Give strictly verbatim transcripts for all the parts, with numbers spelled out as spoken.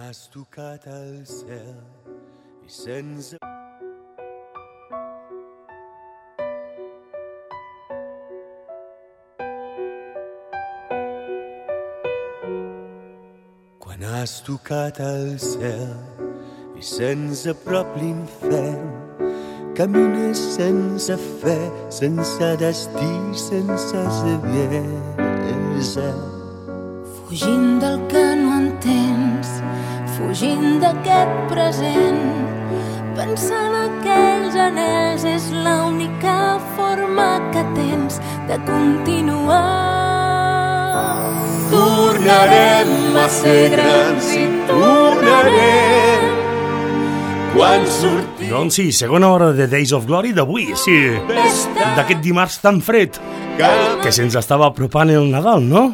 has tocat el cel i sense... Quan has tocat el cel i sense prop l'infern, camines sense fe, sense destí, sense saviesa. Fugint del que no entens, fugint d'aquest present, pensant aquells anells és l'única forma que tens de continuar. Tornarem a ser grans i tornarem quan sortim. Doncs sí, segona hora de Days of Glory d'avui, sí, d'aquest dimarts tan fred que se'ns estava apropant el Nadal, no?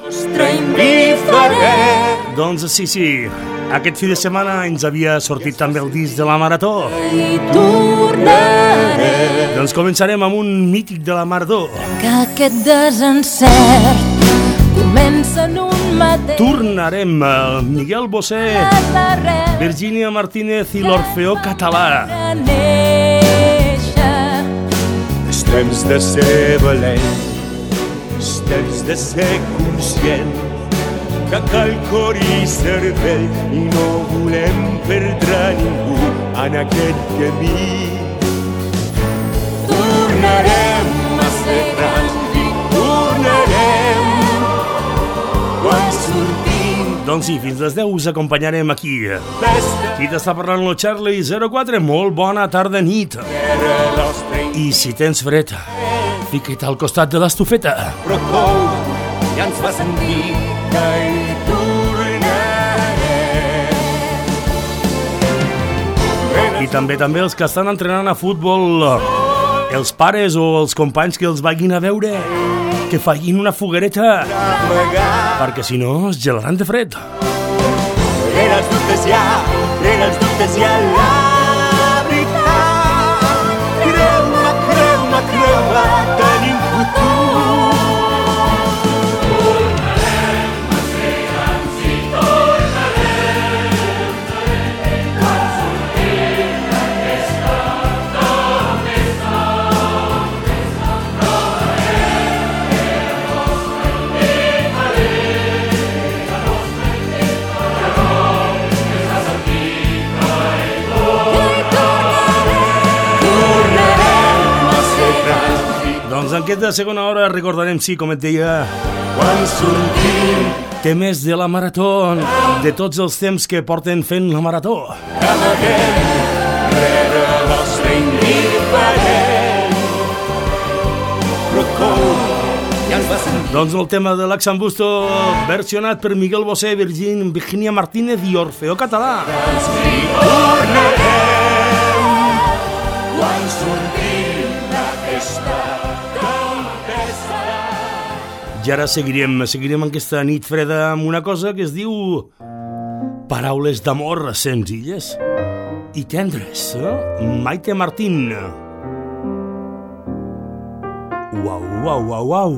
Doncs sí, sí, aquest fi de setmana ens havia sortit també el disc de la Marató. I tornarem. Doncs començarem amb un mític de la Marató. Que aquest desencert comença en un mateix. Tornarem a Miguel Bosé, Virginia Martínez i l'Orfeó Català. És temps de ser valent, és temps de ser conscient que cal cor i cervell i no volem perdre ningú en aquest camí. Tornarem a ser grans i tornarem quan sortim. Doncs sí, fins les deu us acompanyarem aquí. Qui t'està parlant, el Charlie zero quatre, molt bona tarda nit. I si tens fred, fica't al costat de l'estufeta. Però cou ja ens fa sentir que hi tornarem. I també també els que estan entrenant a futbol, els pares o els companys que els vagin a veure, que facin una foguereta, perquè si no es gelaran de fred. Rere els dubtes hi ha, rere els dubtes hi ha la veritat. Creu-me, creu-me, creu-me, tenim futur. Tornarem a ser grans i tornarem quan sortim d'aquesta tempesta. Trobarem que la nostra indiferent, la nostra indiferent és la sentit que hi tornarem a ser grans. Doncs en aquesta segona hora recordarem, sí, com et deia, Quan sortim temes de la marató, de tots els temps que porten fent la marató. cameguem rere la nostra indiferent, però com ja ens va sentir. Doncs el tema de l'Axambusto, versionat per Miguel Bosé, Virgin, Virginia Martínez i Orfeó Català. I tornarem quan sortim d'aquesta tempesta. I ara seguirem, seguirem aquesta nit freda amb una cosa que es diu paraules d'amor senzilles i tendres, eh? Maite Martín. Uau, uau, uau, uau.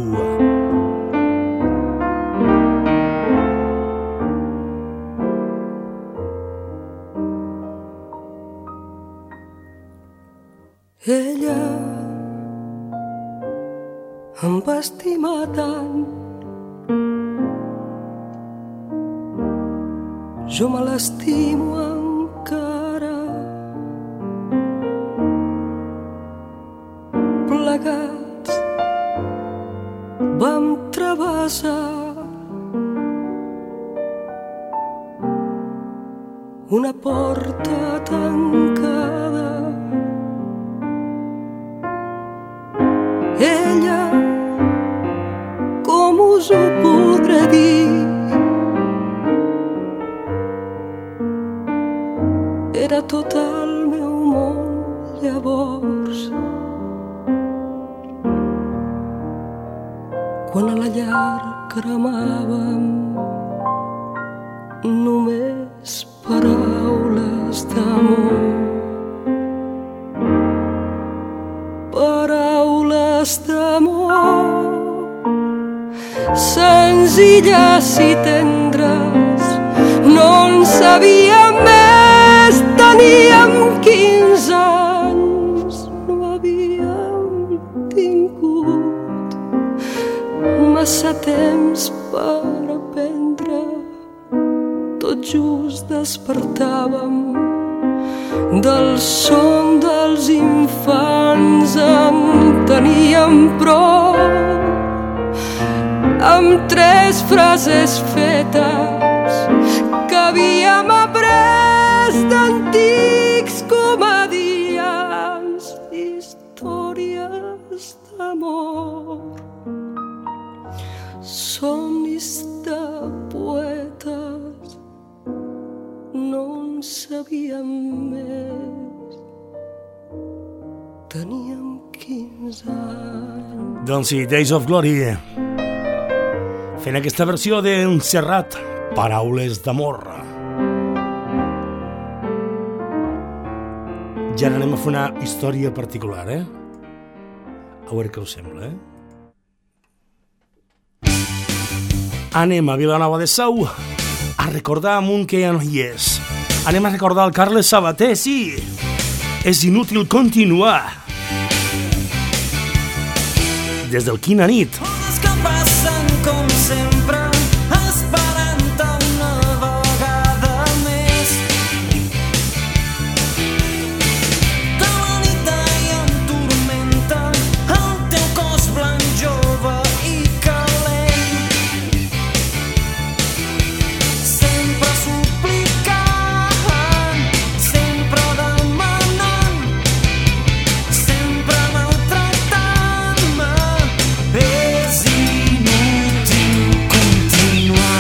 Ella em va estimar tant, jo me l'estimo encara. Plegats vam travessar una porta tancada. Ella, com us ho podré dir, era tot el meu món llavors. Quan a la llar cremàvem només paraules d'amor. Paraules d'amor senzilles i tendres, no en sabíem passatemps per aprendre. Tot just despertàvem del son dels infants, en teníem prou amb tres frases fetes que havíem après d'antics comedians, històries d'amor, somnis de poetes. No en sabíem més, teníem quinze anys. Doncs sí, Days of Glory, fent aquesta versió d'en Serrat, Paraules d'amor. Ja anem a fer una història particular, eh? A veure què us sembla, eh? Anem a Vilanova de Sau a recordar amb un que ja no hi és. Anem a recordar el Carles Sabater, sí. És inútil continuar. Des del Quina nit. Coses que passen com sempre, esperant-te una vegada més. De la nit i en tormenta, el teu cos blanc, jove i calent. Sempre suplicant, sempre demanant, sempre maltractant-me. És inútil continuar.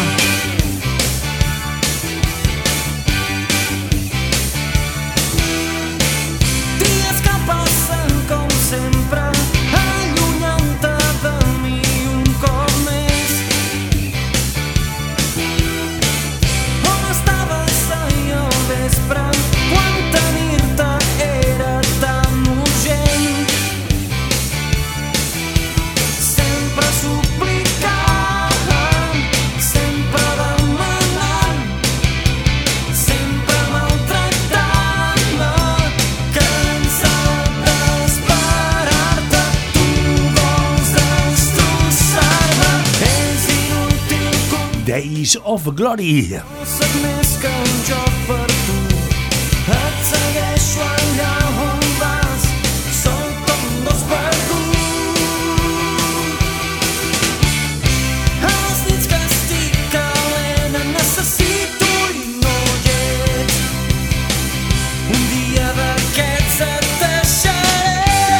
Dies que passen com sempre, allunyant-te de mi un cop més. On estaves ahir al vespre, quan tenir-te era tan urgent? Sempre suplicant, sempre demanant, sempre maltractant-me, cansat d'esperar-te, tu vols destrossar-me. És inútil continuar. Days of Glory. No soc més que un joc per tu. Et segueixo allà on vas. Soc com un gos perdut. A les nits que estic calent et necessito i no hi ets. Un dia d'aquests et deixaré.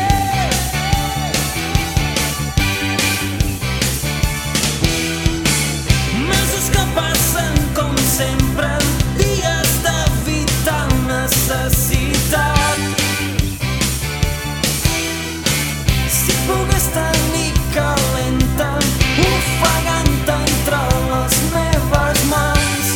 Mesos que passen com sempre, dies de vital necessitat. Si pogués tenir calenta, ofegant-te entre les meves mans.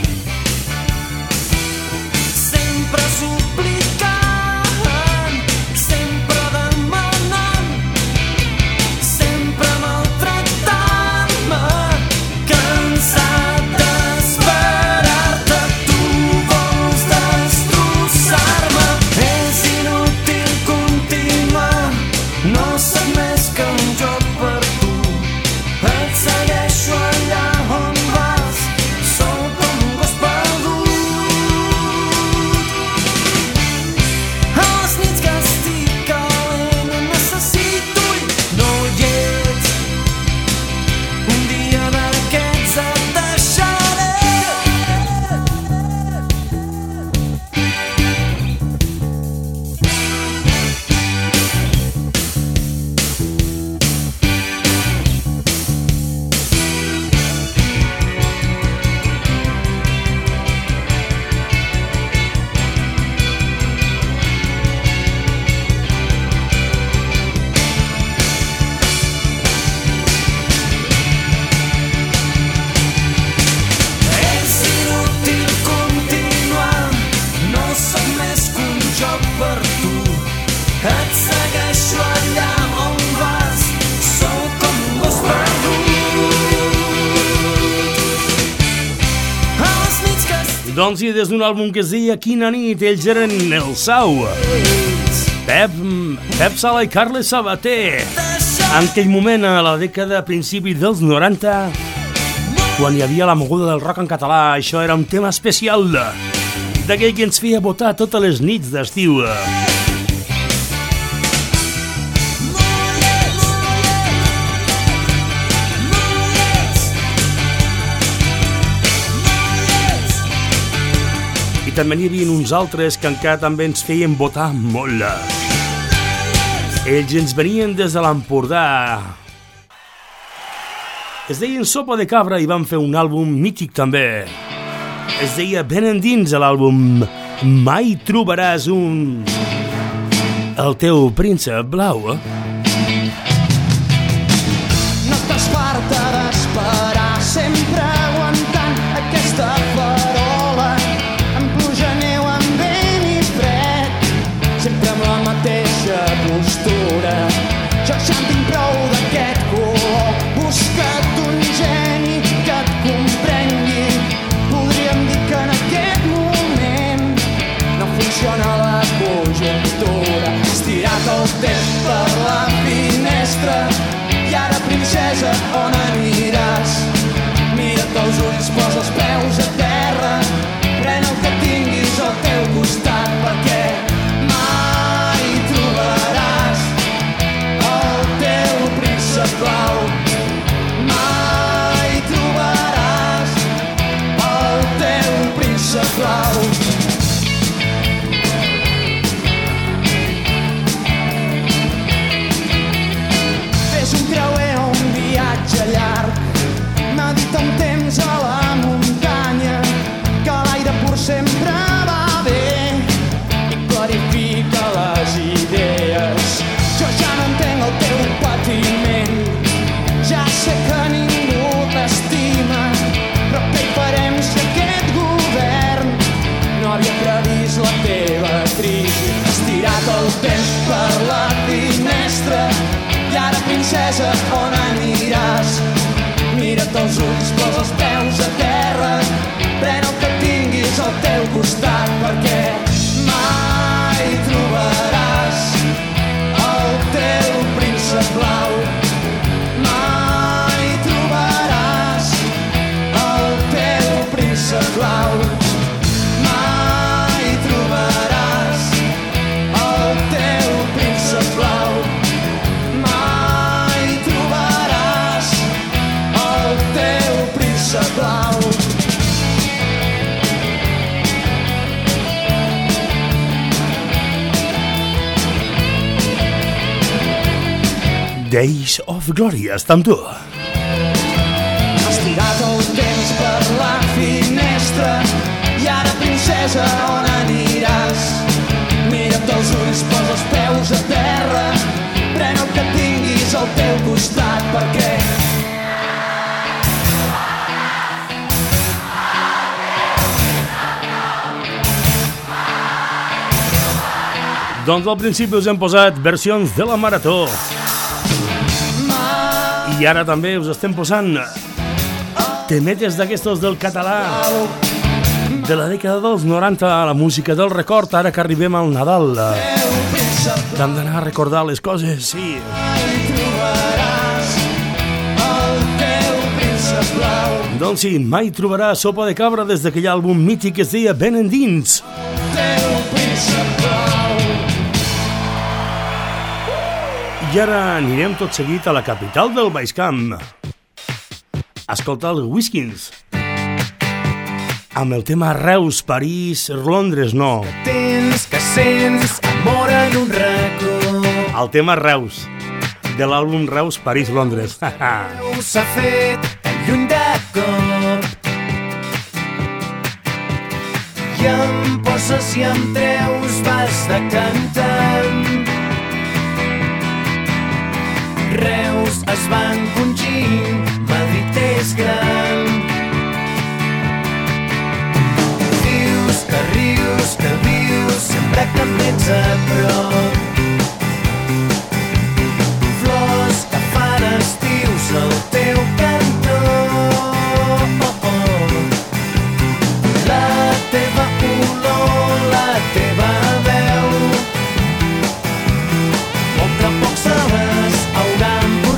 Sempre suplicant, sempre demanant, sempre maltractant-me, cansat d'esperar-te, tu vols destrossar-me. És inútil continuar, no soc més que un joc per tu. Et segueixo allà on vas, soc com un gos perdut. A les nits que estic calent et necessito i no hi ets. Un dia d'aquests et deixaré. És inútil continuar, no soc més que un joc per tu. Et segueixo allà on vas, soc com un gos perdut. A les nits que estic Doncs i des d'un àlbum que es deia Quina nit, ells eren el Sau. Pep, Pep Sala i Carles Sabater. deixaré. En aquell moment, a la dècada, a principi dels noranta, quan hi havia la moguda del rock en català, això era un tema especial d'aquell que ens feia votar totes les nits d'estiu. I també n'hi havia uns altres que encara també ens feien votar molt. Ells ens venien des de l'Empordà. Es deien Sopa de Cabra i van fer un àlbum mític també. Es deia Ben endins a l'àlbum Mai trobaràs un... el teu príncep blau. No estàs farta d'esperar, sempre aguantant aquesta farola, amb pluja, neu, amb vent i fred, sempre amb la mateixa postura. Jo ja en tinc prou d'aquest color, busca't un geni que et comprengui. Podríem dir que en aquest moment no funciona la conjuntura. Estirat el temps per la finestra i ara, princesa, on aniràs? Mira't als ulls, posa els peus a terra, pren el que tinguis al teu costat, perquè mai trobaràs el teu príncep blau. Mai trobaràs el teu príncep blau. Fes un creuer o un viatge llarg, medita un temps a la muntanya, que l'aire pur sempre va bé i clarifica les idees. Jo ja no entenc el teu patiment, ja sé que ningú t'estima, però què hi farem si aquest govern no havia previst la teva crisi? Estirat el temps per la finestra i ara, princesa, on aniràs? Mira't als ulls, posa els peus a terra, pren el que tinguis al teu costat, perquè mai trobaràs el teu príncep blau. Mai trobaràs el teu príncep blau. Mai trobaràs el teu príncep blau. Mai trobaràs el teu príncep blau. Days of Glory, està amb tu. Estirat el temps per la finestra i ara, princesa, on aniràs? Mira't als ulls, posa els peus a terra, pren el que tinguis al teu costat, perquè Doncs al principi us hem posat versions de la Marató. I ara també us estem posant temetes d'aquestos del català de la dècada dels noranta, la música del record, ara que arribem al Nadal. T'han d'anar a recordar les coses, sí. Doncs sí, mai trobarà Sopa de Cabra des d'aquell àlbum mític que es deia Ben endins. I ara anirem tot seguit a la capital del Baix Camp a escoltar els Whiskins amb el tema Reus, París, Londres, no. Tens que sents amor en un racó. El tema Reus, de l'àlbum Reus, París, Londres. Reus s'ha fet lluny de cop i em poses i em treus, vas de cantant. Reus es va encongint, Madrid és gran. Dius que rius, que vius, sempre que em tens a prop. Flors que fan estius al teu cantó. La teva olor, la teva veu, poc a poc se les hauran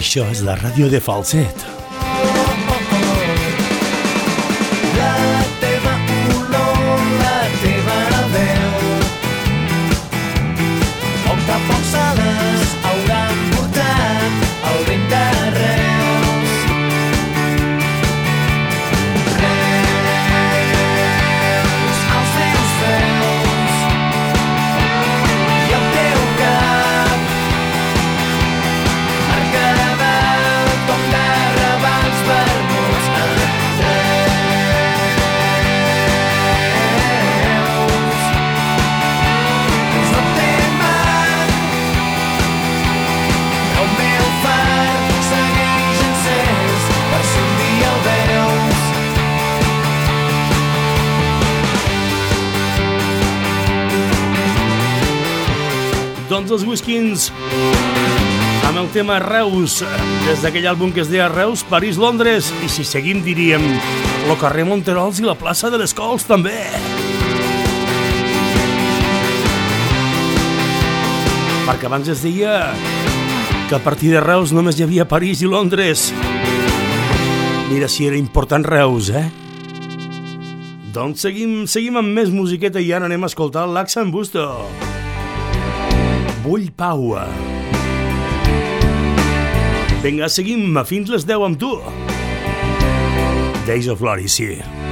Això és la ràdio de Falset. La teva olor, la teva veu, poc a poc se les hauran portat el vent de Reus. Reus, els teus veus i el teu cap arcadat com de ravals vermuts en Reus. No temen, el meu far segueix encès per si un dia el veus. Doncs els Whiskins amb el tema Reus, des d'aquell àlbum que es deia Reus, París, Londres, i si seguim diríem lo carrer Monterols i la plaça de les Cols també. Perquè abans es deia que a partir de Reus només hi havia París i Londres. Mira si era important Reus, eh? Doncs seguim, seguim amb més musiqueta i ara anem a escoltar l'Axan Busto. Vull pau. Vinga, seguim fins les deu amb tu. Days of Glory, sí.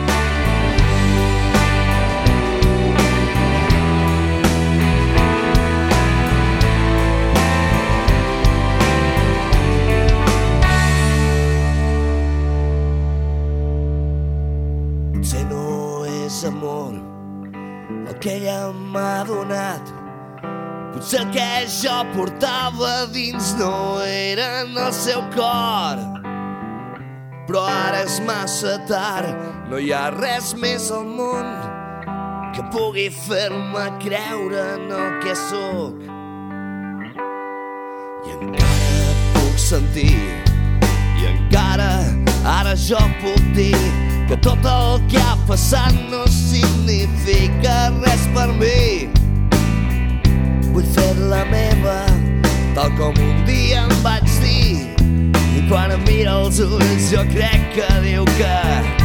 Potser no és amor el que ella m'ha donat. Potser el que jo portava dins no era en el seu cor. Però ara és massa tard, no hi ha res més al món que pugui fer-me creure en el que sóc. I encara et puc sentir, i encara ara jo puc dir que tot el que ha passat no significa res per mi. Vull fer-la meva, tal com un dia em vaig dir, i quan em mira els ulls jo crec que diu que...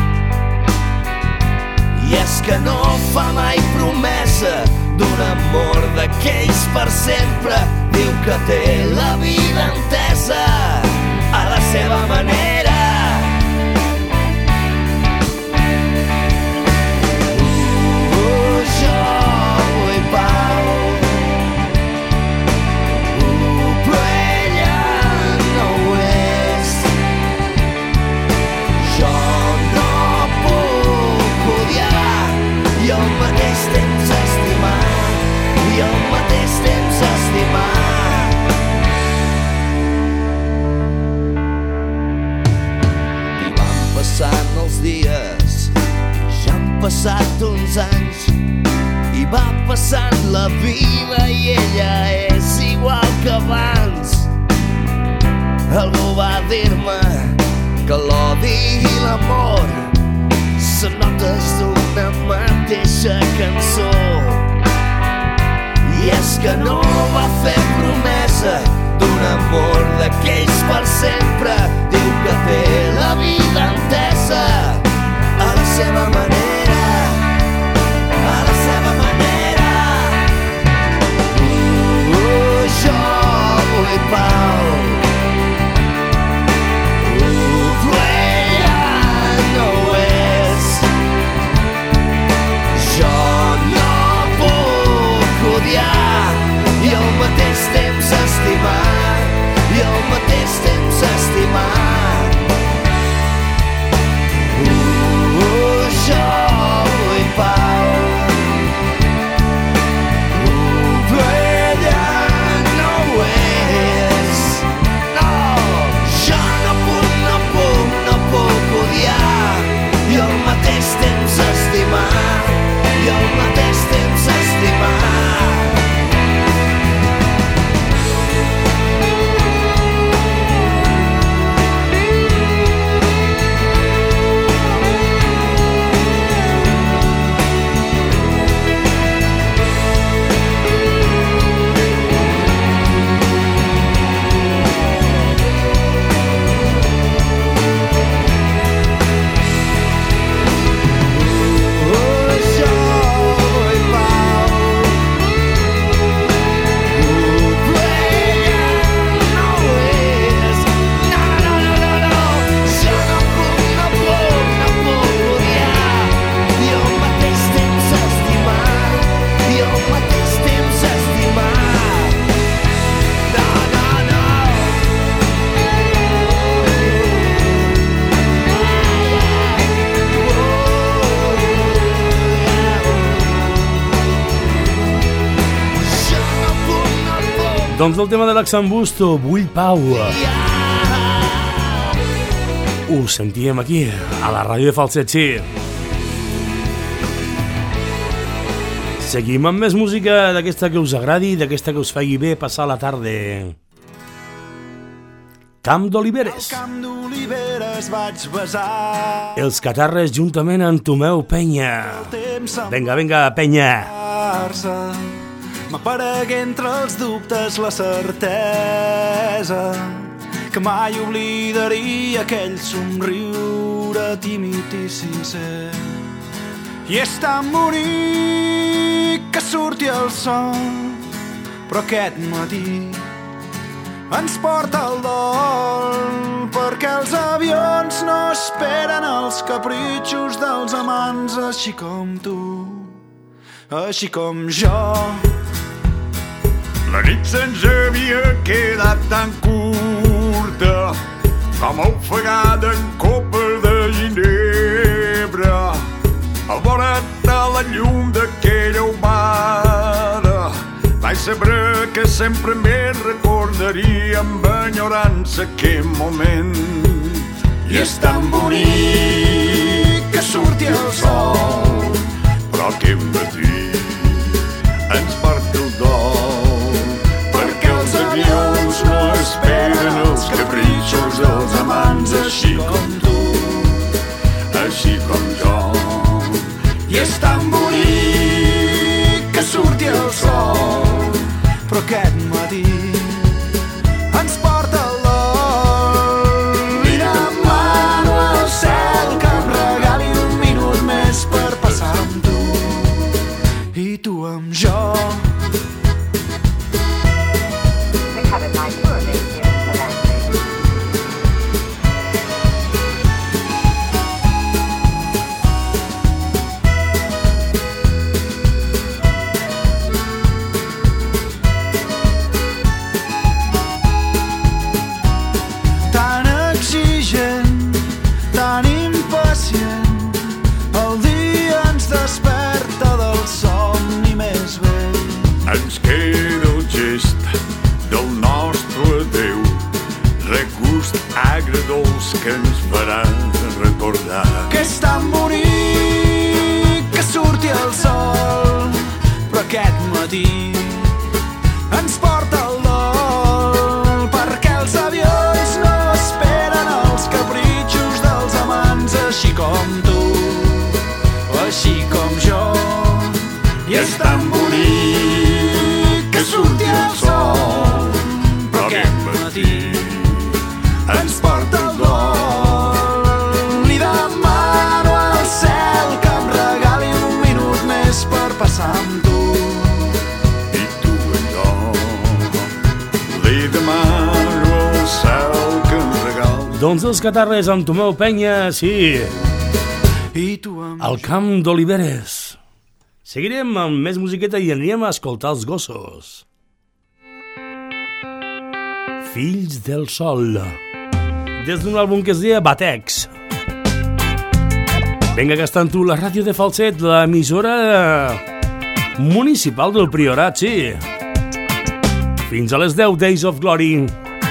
I és que no fa mai promesa d'un amor d'aquells per sempre. Diu que té la vida entesa a la seva manera. Uh, jo vull pau, uh, però ella no ho és. Jo no puc odiar i al mateix temps estimar, i al mateix temps estimar. I van passant els dies, ja han passat uns anys, i va passant la vida i ella és igual que abans. Algú va dir-me que l'odi i l'amor són notes d'una mateixa cançó. I és que no va fer promesa d'un amor d'aquells per sempre. Diu que té la vida entesa a la seva manera, a la seva manera. Uh, jo vull pau, uh, però ella no ho és. Jo no puc odiar i al mateix temps estimar, i al mateix temps estimar. Doncs el tema de l'Axambusto, Vull Pau. Ho sentíem aquí, a la ràdio de Falset, sí. Seguim amb més música d'aquesta que us agradi, d'aquesta que us faci bé passar la tarda. Camp d'Oliveres. Al Camp d'Oliveres vaig besar Els Catarres juntament amb Tomeu Penya. Vinga, vinga, Penya. M'aparegué entre els dubtes la certesa que mai oblidaria aquell somriure tímid i sincer. I és tan bonic que surti el sol, però aquest matí ens porta el dol, perquè els avions no esperen els capritxos dels amants, així com tu, així com jo. La nit se'ns havia quedat tan curta com ofegada en copa de ginebra. Al vora de la llum d'aquella humada vaig saber que sempre me recordaria amb enyorança aquell moment. I és tan bonic que surti el sol, però aquest matí ens porta el dol, perquè els avions no esperen els capritxos dels amants, així com tu, així com jo. I és tan bonic que surti el sol, però aquest matí ens porta el dol. Li demano al cel que em regali un minut més per passar amb tu, i tu amb jo. Ens queda el gest del nostre adéu, regust agredolç que ens farà recordar que és tan bonic que surti el sol, però aquest matí ens porta el dol, perquè els avions no esperen els capritxos dels amants, així com tu, així com jo. I és tan bonic que surti el sol, però aquest matí ens porta el dol. Li demano al cel que em regali un minut més per passar amb tu, i tu amb jo. Li demano al cel que em regali. Doncs els Catarres amb Tomeu Penya, sí, i tu amb al Camp d'Oliveres. Seguirem amb més musiqueta i anirem a escoltar els gossos. Fills del Sol, des d'un àlbum que es deia Batex. Vinga, que està en tu la ràdio de Falset, l'emissora municipal del Priorat, sí. Fins a les deu, Days of Glory.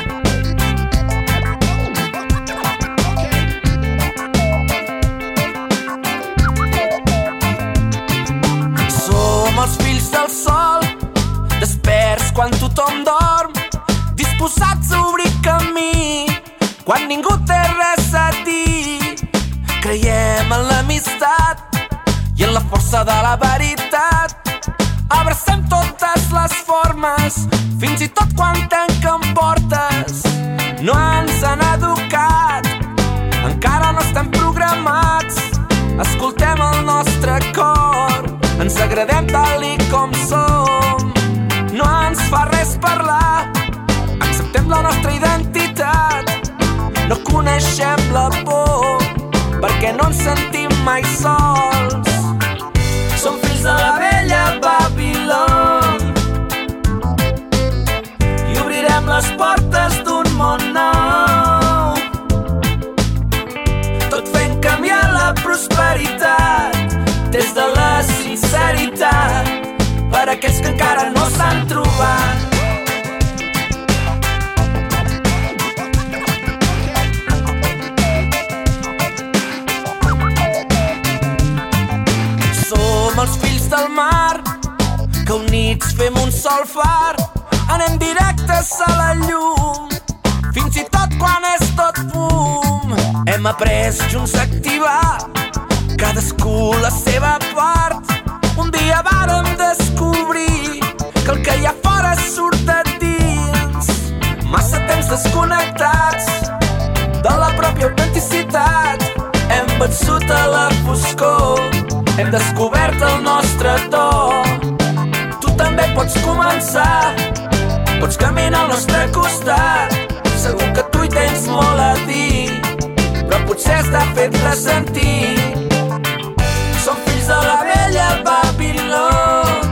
Els fills del sol, desperts quan tothom dorm, disposats a obrir camí quan ningú té res a dir. Creiem en l'amistat i en la força de la veritat, abracem totes les formes, fins i tot quan tanquen portes. No ens han educat, encara no estem programats, escoltem el nostre cor, ens agradem tal i com som. No ens fa res parlar, acceptem la nostra identitat, no coneixem la por, perquè no ens sentim mai sols. Som fills de la vella Babilòn i obrirem les portes d'un món nou, tot fent canviar la prosperitat des de la sinceritat per aquells que encara no s'han trobat. nits fem un sol far, anem directes a la llum, fins i tot quan és tot fum. Hem après junts a activar cadascú la seva part. Un dia vàrem descobrir que el que hi ha fora surt de dins. Massa temps desconnectats de la pròpia autenticitat. Hem vençut a la foscor, hem descobert el nostre to. Tu també pots començar, pots caminar al nostre costat. Segur que tu hi tens molt a dir, però potser està fet ressentir. Som fills de la vella Babilòn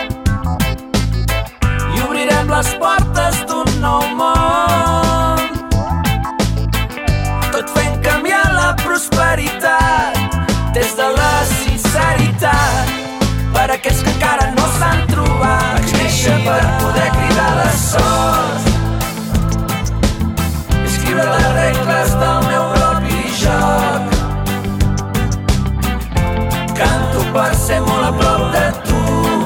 i obrirem les portes d'un nou món, tot fent canviar la prosperitat des de la sinceritat. Per aquells que encara no s'han trobat, vaig néixer per poder cridar la sort, escriure les regles del meu propi joc. Canto per ser molt a prop de tu.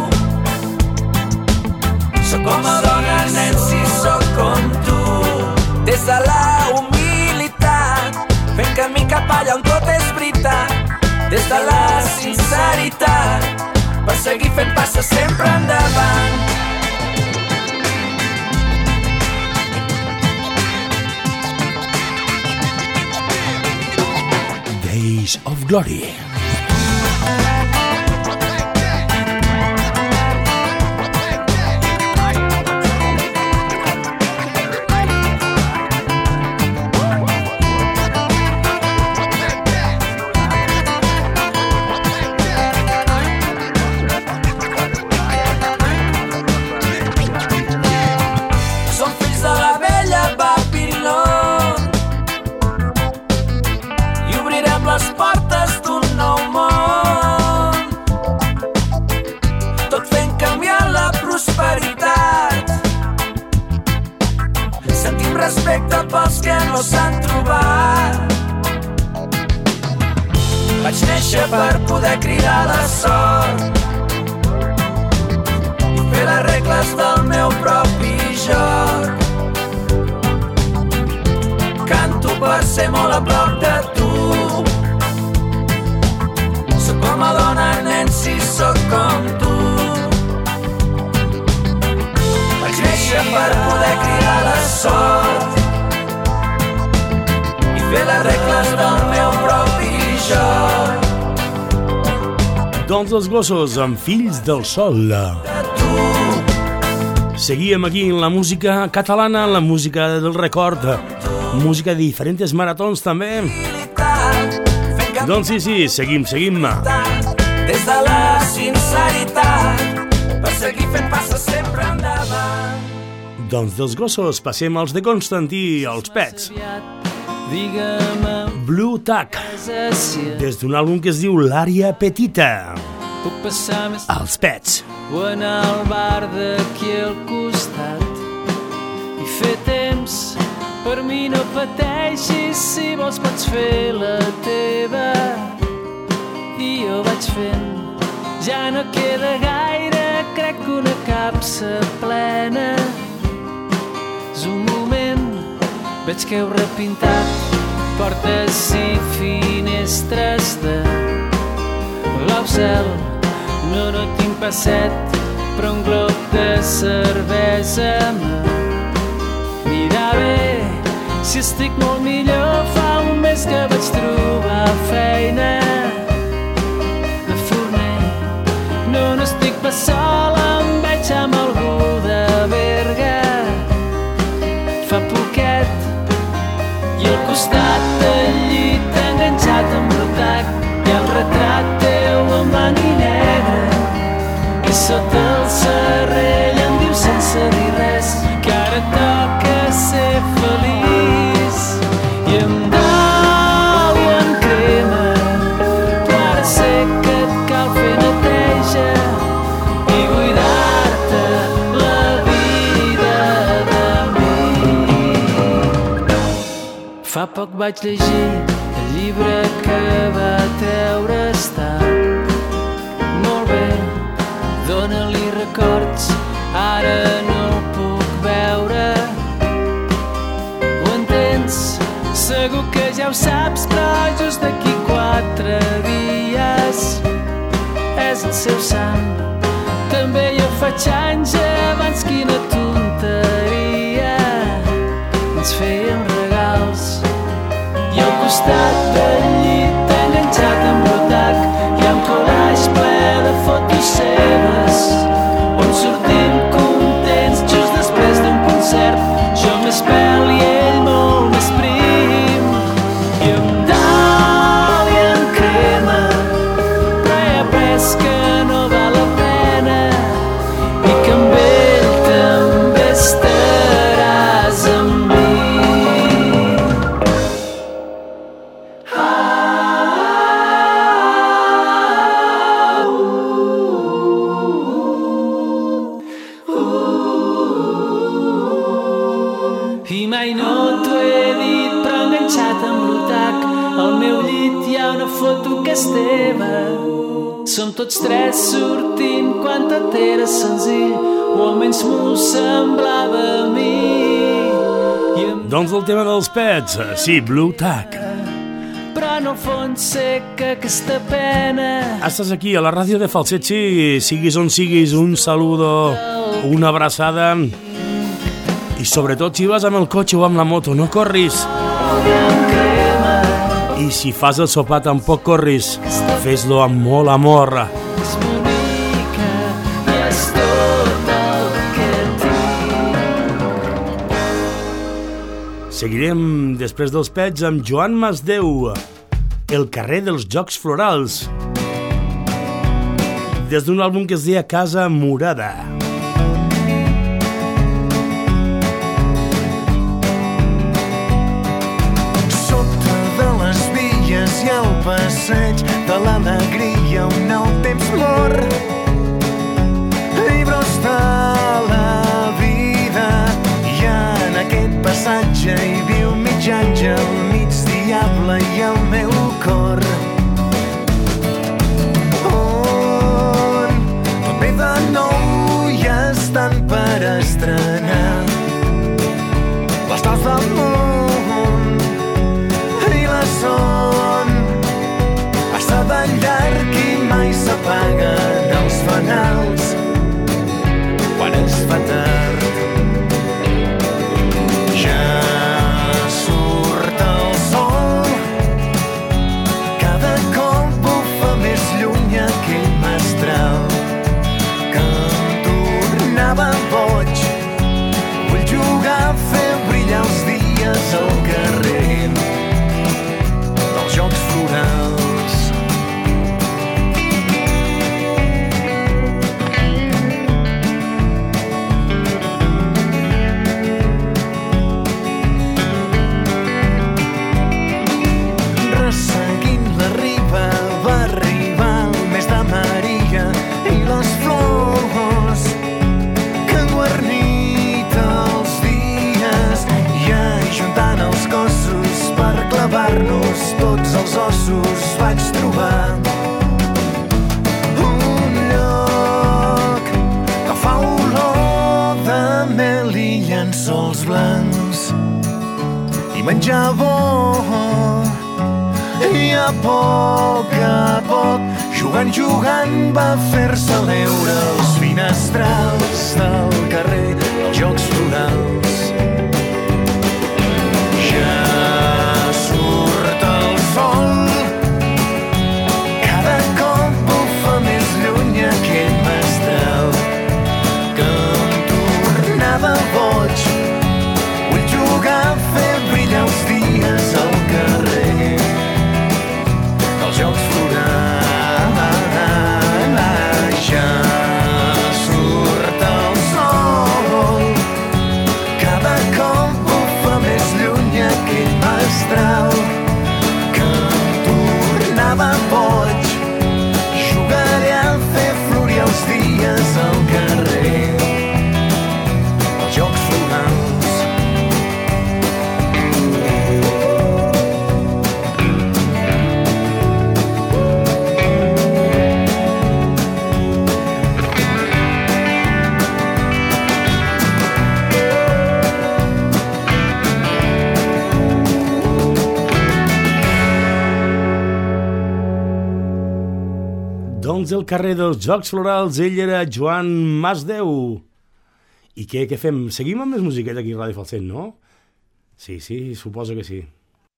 Soc com a dona, nen, si soc com tu. Des de la humilitat, fent camí cap allà on tot és veritat. Des de la sinceritat, per seguir fent passes sempre endavant. Days of Glory. Pels que no s'han trobat, vaig néixer per poder cridar la sort i fer les regles del meu propi joc. Canto per ser molt a prop de tu. Soc com a dona, nen, si soc com tu. Vaig néixer per poder cridar la sort, fer les regles del meu propi joc. Doncs els gossos amb Fills del Sol. Seguíem aquí en la música catalana, en la música del record, música de diferents maratons també. Doncs sí, sí, seguim, seguim. Des de la sinceritat, per seguir fent passes sempre endavant. Doncs dels gossos passem als de Constantí, els Pets. Blue Tack, des d'un àlbum que es diu L'Àrea Petita. Els Pets. O anar al bar d'aquí al costat i fer temps, per mi no pateixis, si vols pots fer la teva. I jo vaig fent, ja no queda gaire, crec que una capsa plena. És un moment, veig que heu repintat portes i finestres de blau cel. No, no tinc passet, però un glob de cervesa m'anirà bé. Si estic molt millor, fa un mes que vaig trobar feina de forner. No, no estic pas sola, em veig amb algú de Berga. Fa poquet i al costat del llit enganxat amb l'atac hi ha el retrat teu en blanc i negre. I sota el serrell em diu sense dir res que ara toca ser feliç. I em dol i em crema, però ara sé que et cal fer neteja i buidar-te la vida de mi. Fa poc vaig llegir el llibre que va treure, està molt bé, dóna-li record morts, ara no el puc veure. Ho entens? Segur que ja ho saps, però just d'aquí quatre dies és el seu sant. També jo faig anys abans, quina tonteria, ens fèiem regals. I al costat del llit enganxat amb brotac hi ha un collage ple de fotos seves on sortim contents just després d'un concert, jo més pèl i ell molt més prim, i amb dalt i en crema, però he après que no val la pena i que amb ell també estaràs amb mi. I mai no t'ho he dit, però enganxat amb l'otac al meu llit hi ha una foto que és teva. Som tots tres sortint quan tot era senzill, o almenys m'ho semblava a mi. I em... Doncs el tema dels Pets, sí, Blue Tack. Però no fons sé que aquesta pena... Estàs aquí a la ràdio de Falsetxi, siguis on siguis, un saludo, una abraçada. I sobretot si vas amb el cotxe o amb la moto, no corris. I si fas el sopar tampoc corris, fes-lo amb molt amor. És bonica i és tot el que tinc. Seguirem després dels Pets amb Joan Masdeu, El carrer dels Jocs Florals, des d'un àlbum que es deia Casa Murada. I el passeig de l'alegria, un nou temps mor, llibres de la vida, i en aquest passatge hi viu mig àngel, mig diable i el meu cor, on tot ve de nou i estan per estrenar les daus del món i la son de llarg i mai s'apaguen els fanals quan es fa tard. Ja surt el sol, cada cop bufa més lluny aquell mestral que em tornava boig. Vull jugar, fer brillar els dies al carrer dels Jocs Florals. Clavar-nos tots els ossos vaig trobar un lloc que fa olor de mel i llençols blancs i menjar bo, i a poc a poc, jugant, jugant, va fer-se veure els finestrals del carrer dels Jocs Florals. Surt el sol, cada cop bufa més lluny aquell mestral que em tornava boig. Vull jugar, fer brillar els dies al carrer dels Jocs Florals. Ja surt el sol, Sons del carrer dels Jocs Florals, ell era Joan Masdeu. I què, què fem? Seguim amb més musiqueta aquí a Ràdio Falset, no? Sí, sí, suposo que sí.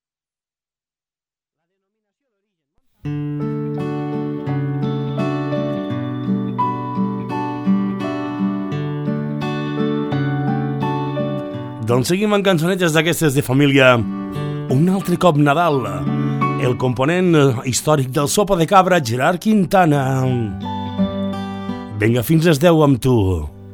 Doncs seguim amb cançonetes d'aquestes de família. Un altre cop Nadal. El component històric del Sopa de Cabra, Gerard Quintana. Vinga, fins les deu amb tu.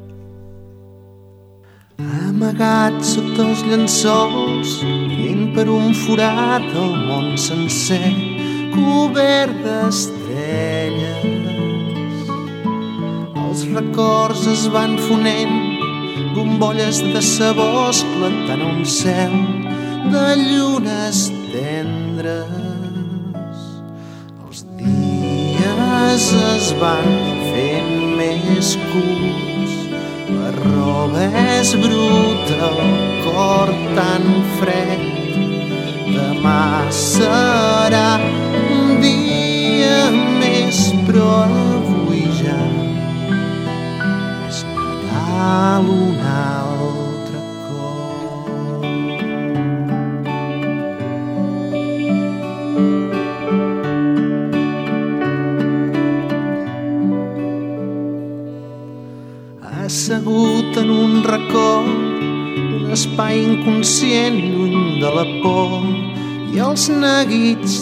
Amagat sota els llençols, veient per un forat el món sencer, cobert d'estrelles. Els records es van fonent, bombolles de sabó esclatant un cel de llunes tendres. Els dies es van fent més curts, la roba és bruta, el cor tan fred. Demà serà un dia més, però avui ja és Nadal un altre cop. Assegut en un racó, un espai inconscient lluny de la por i els neguits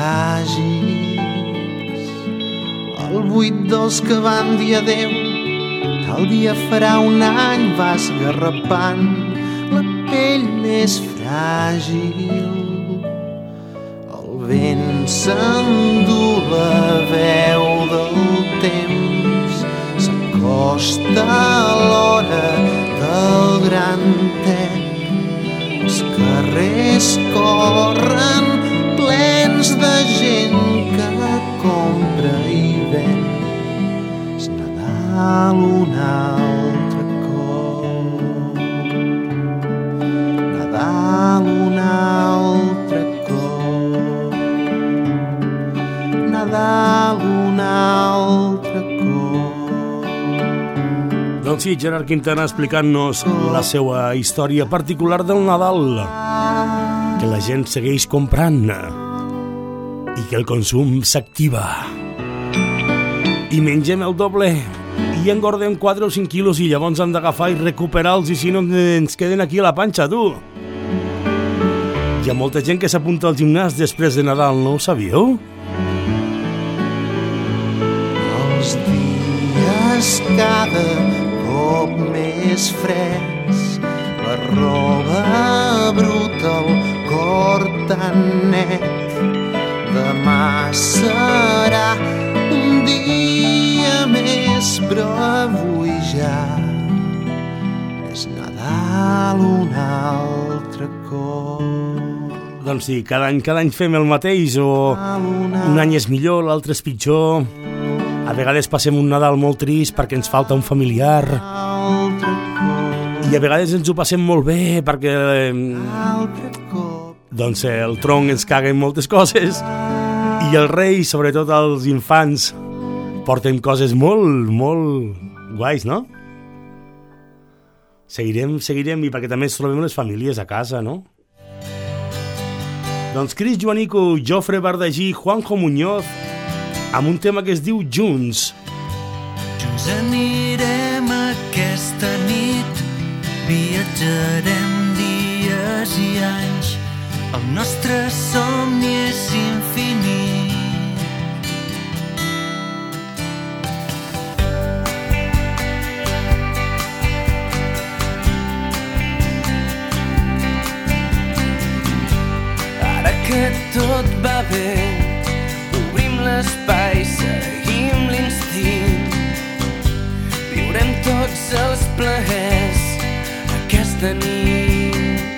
tràgics. El buit dels que van dir adeu, tal dia farà un any, va esgarrapant la pell més fràgil. El vent s'endú la veu del temps, s'acosta l'hora del gran tec. Els carrers corren plens de gent que compra i ven. És Nadal un altre cop. Nadal un altre cop. Nadal un altre cop. Doncs sí, Gerard Quintana explicant-nos la seva història particular del Nadal, que la gent segueix comprant i que el consum s'activa. I mengem el doble i engordem quatre o cinc quilos i llavors hem d'agafar i recuperar-los, i si no ens queden aquí a la panxa, tu. Hi ha molta gent que s'apunta al gimnàs després de Nadal, no ho sabíeu? Els dies cada cop més freds, la roba bruta, el cor tan net. Demà serà un dia més, però avui ja és Nadal un altre cop. Doncs sí, cada any, cada any fem el mateix, o un any és millor, l'altre és pitjor. A vegades passem un Nadal molt trist perquè ens falta un familiar, i a vegades ens ho passem molt bé perquè doncs el tronc ens caga en moltes coses, i el rei, sobretot els infants, porten coses molt, molt guais, no? Seguirem, seguirem, i perquè també ens trobem les famílies a casa, no? Doncs Cris Joanico, Jofre Bardagí, Juanjo Muñoz, amb un tema que es diu Junts. Junts anirem aquesta nit, viatjarem dies i anys, el nostre somni és infinit. Ara que tot va bé, obrim l'espai, seguim l'instint, viurem tots els plaers aquesta nit.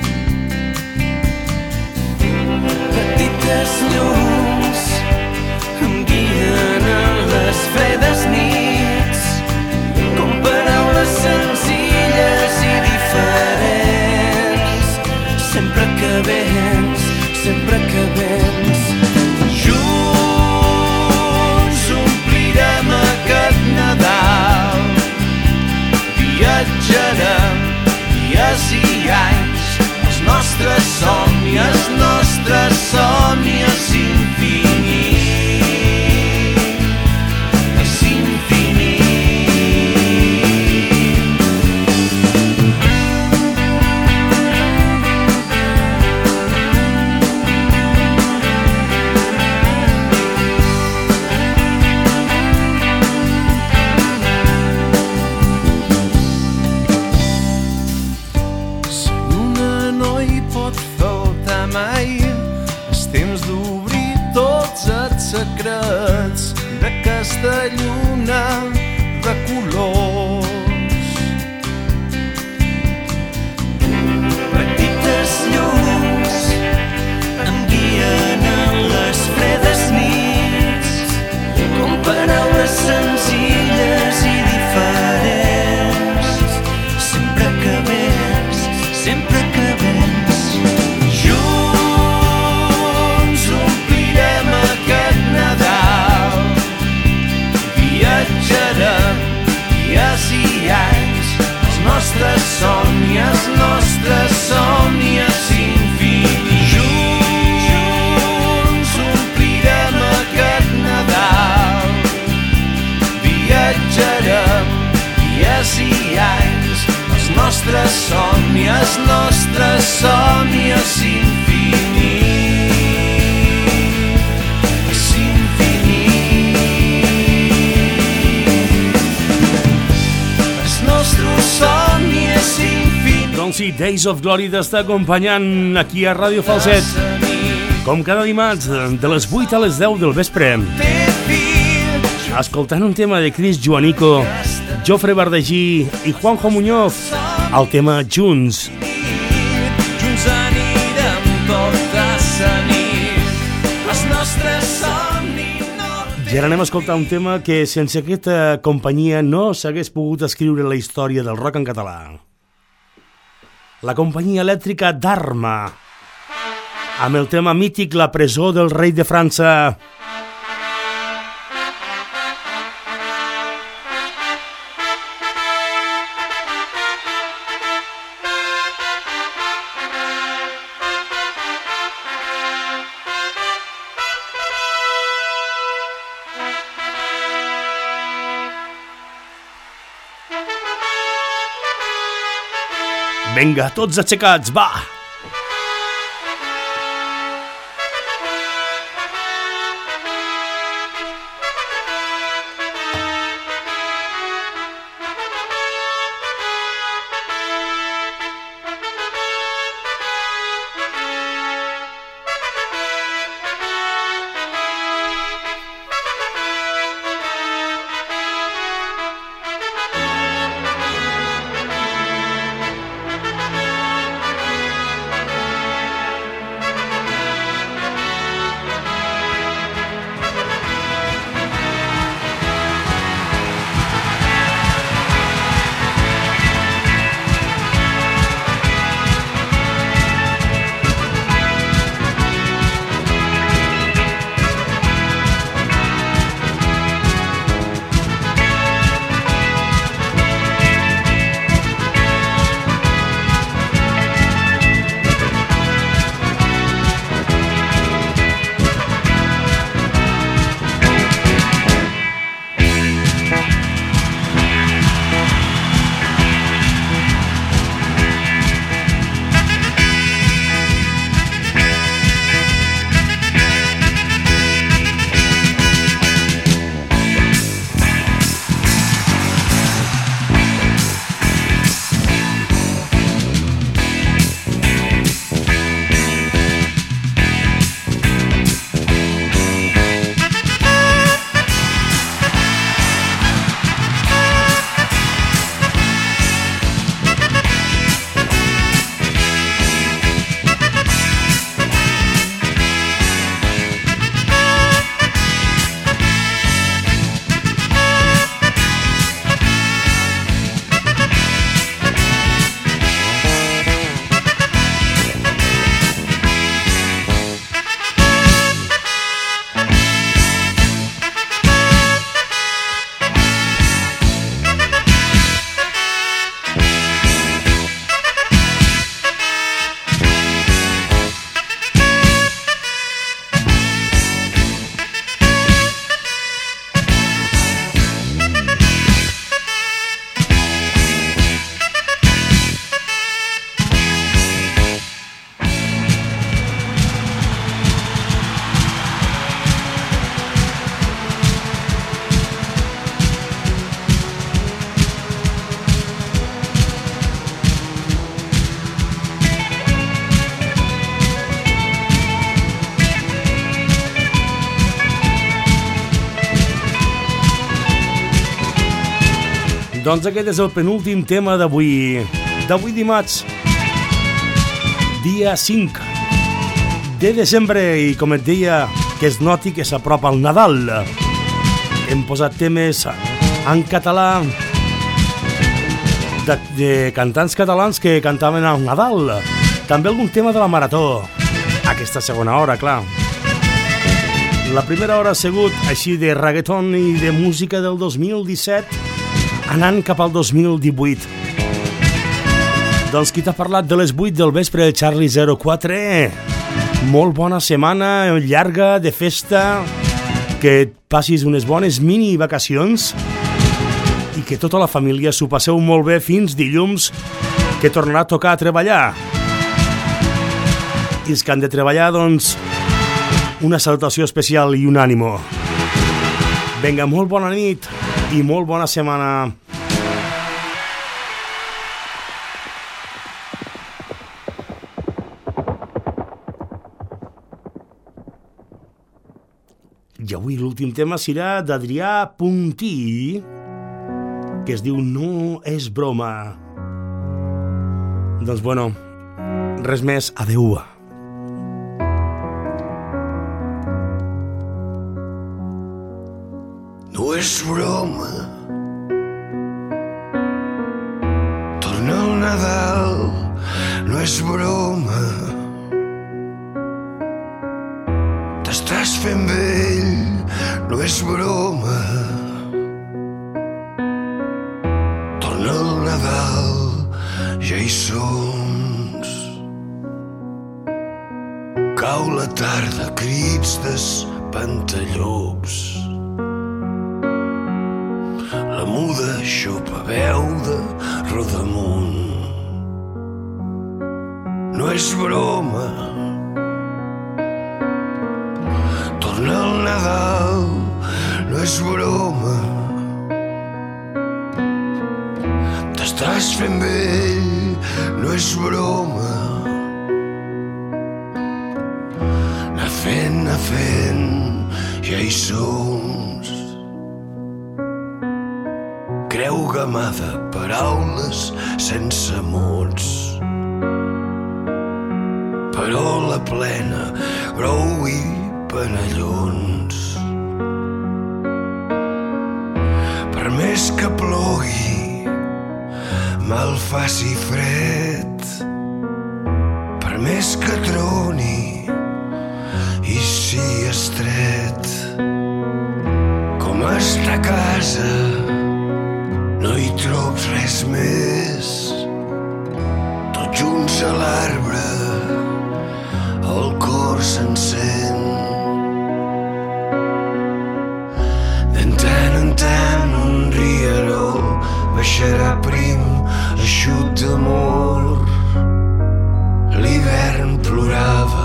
Petites llums em guien en les fredes nits, com paraules senzilles i diferents, sempre que vens, sempre que vens. Junts omplirem dies i anys, els nostres somnis, els nostres somnis infinit, és infinit. Secrets d'aquesta lluna de colors. Petites llums em guien en les fredes nits, com paraules senzilles i diferents. Sempre que vens, sempre que vens, junts omplirem aquest Nadal. Viatjarem dies i anys, els nostres somnis, els nostres somnis infinits. Junts omplirem aquest Nadal. Viatjarem dies i anys, els nostres somnis, els nostres somnis infinits. Doncs sí, Days of Glory t'està acompanyant aquí a Ràdio Falset, com cada dimarts, de les vuit a les deu del vespre, escoltant un tema de Cris Joanico, Jofre Bardagí i Juanjo Muñoz, el tema Junts. Junts anirem tota sa nit, els nostres somnis no... I ara anem a escoltar un tema que sense aquesta companyia no s'hagués pogut escriure la història del rock en català. La companyia elèctrica Dharma, amb el tema mític La presó del rei de França. Vinga, tots aixecats, va! Doncs aquest és el penúltim tema d'avui, d'avui dimarts, dia cinc de desembre, i com et deia, que es noti que s'apropa el Nadal. Hem posat temes en català de, de cantants catalans que cantaven al Nadal. També algun tema de la Marató, aquesta segona hora, clar. La primera hora ha sigut així de reggaeton i de música del dos mil disset, anant cap al dos mil divuit. Doncs qui t'ha parlat de les vuit del vespre, el Charlie zero quatre. Molt bona setmana llarga de festa, que et passis unes bones mini vacacions i que tota la família s'ho passeu molt bé fins dilluns, que tornarà a tocar a treballar. I els que han de treballar, doncs, una salutació especial i un ànimo. Vinga, molt bona nit i molt bona setmana. I avui l'últim tema serà d'Adrià Puntí, que es diu No és broma. Doncs bueno, res més, adeu. No és broma, torna el Nadal, no és broma, t'estàs fent vell, no és broma, torna el Nadal, ja hi som. Cau la tarda, crits d'espantallops, la muda xopa veu de Rodamunt. No és broma, torna el Nadal, no és broma, t'estàs fent vell, no és broma, anar fent, anar fent, ja hi som. Creu gamada, paraules sense mots, parola plena, brou i panellons. Per més que plogui, mal faci fred, per més que troni i sigui estret, com està a casa, no hi trobs res més, tots junts a l'arbre, el cor s'encén. De tant en tant un rierol baixarà prim, eixut d'amor. L'hivern plorava,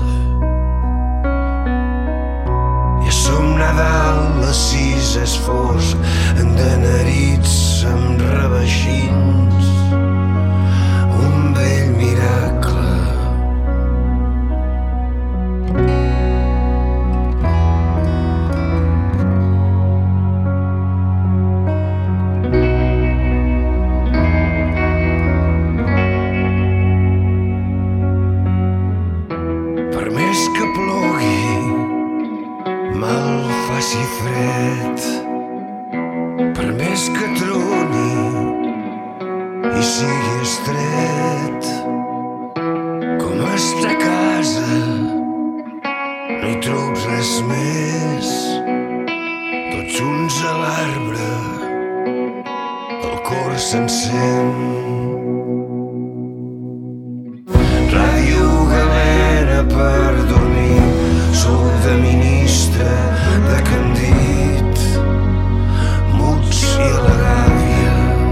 ja som Nadal, les sis és fosc, endanarits amb reveixins, un vell miracle. Per més que plogui, mal faci fred, per més que troni i sigui estret, com està a casa, no hi trobs res més, tots junts a l'arbre, el cor s'encén. Ràdio galena per dormir, sou de ministre, de Candit, muts i a la gàbia,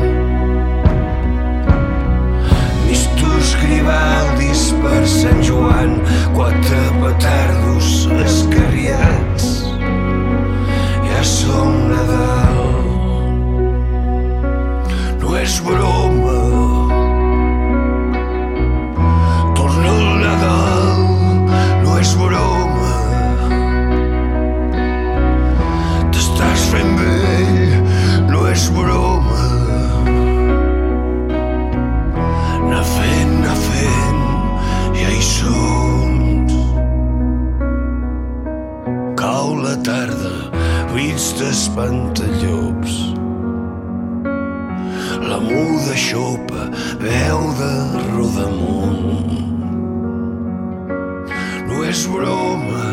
mistos Grivaldis per Sant Joan, quatre petardos escarriats, ja som Nadal, no és broma, la tarda, vits d'espantallops. La muda xopa, veu de rodamunt. No és broma,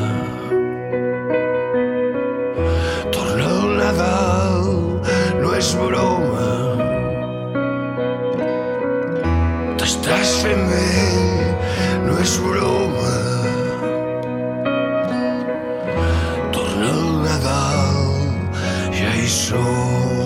torna el Nadal, no és broma. T'estàs fent vell, no és broma. Torna el Nadal, ja hi som.